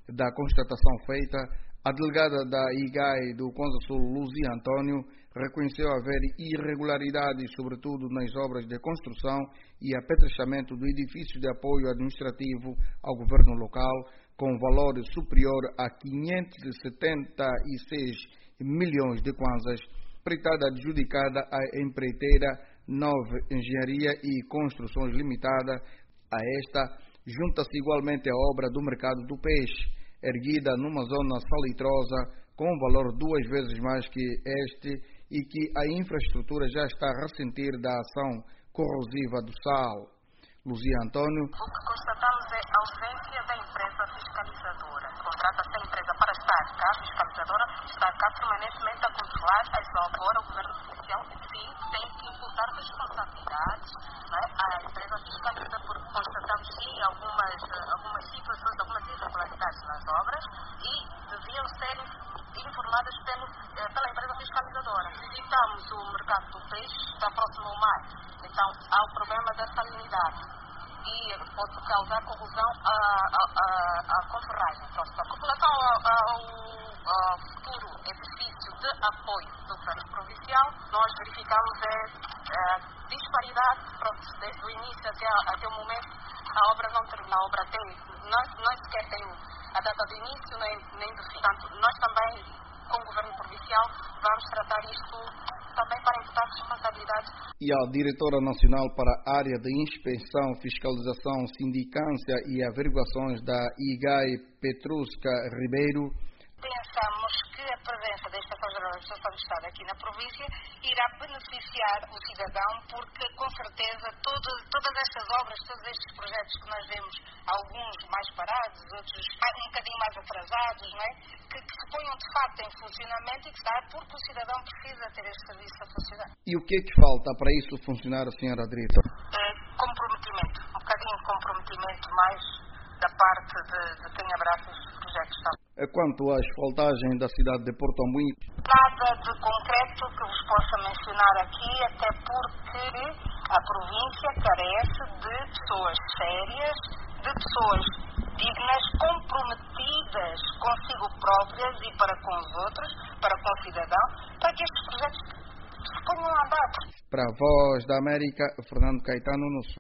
da constatação feita, a delegada da IGAI do Kwanza Sul, Luzia Antônio, reconheceu haver irregularidades, sobretudo nas obras de construção e apetrechamento do edifício de apoio administrativo ao governo local, com valor superior a 576 milhões de kwanzas, empreitada adjudicada à empreiteira Nove Engenharia e Construções Limitada. A esta junta-se igualmente a obra do Mercado do Peixe, erguida numa zona salitrosa, com valor 2 vezes mais que este, e que a infraestrutura já está a ressentir da ação corrosiva do sal. Luzia Antônio. O que constatamos é a ausência da empresa fiscalizadora. Contrata-se a empresa para estar cá, a fiscalizadora está cá permanentemente a controlar as obras. Agora o governo social, sim, tem que imputar responsabilidades, não é, à empresa fiscalizadora, porque constatamos sim algumas situações, algumas irregularidades nas obras e deviam ser informadas pela empresa fiscalizadora. Visitamos o mercado do peixe, está próximo ao mar, então há o problema da salinidade e pode causar corrosão à conferragem. Com relação ao futuro edifício de apoio do governo provincial, nós verificamos a disparidade, desde o início até o momento, a obra não termina, a obra não sequer tem a data de início nem de fim. Portanto, nós também, com o governo provincial, vamos tratar isto também para imputar responsabilidades. E a diretora nacional para a área de inspeção, fiscalização, sindicância e averiguações da IGAI, Petrusca Ribeiro. Pensamos que a presença da Inspeção-Geral da Administração do Estado aqui na província irá beneficiar o cidadão, porque com certeza todas estas obras, todos estes projetos que nós vemos, alguns mais parados, outros um bocadinho mais atrasados, não é? que se ponham de facto em funcionamento e que está porque o cidadão precisa ter este serviço a funcionar. E o que é que falta para isso funcionar, Sra. Drita? Comprometimento, um bocadinho de comprometimento mais da parte de quem abraça estes projetos. Quanto à asfaltagem da cidade de Porto Ambuim? Nada de concreto que vos possa mencionar aqui, até porque a província carece de pessoas sérias, de pessoas dignas, comprometidas consigo próprias e para com os outros, para com o cidadão, para que estes projetos se ponham a andar. Para a Voz da América, Fernando Caetano, no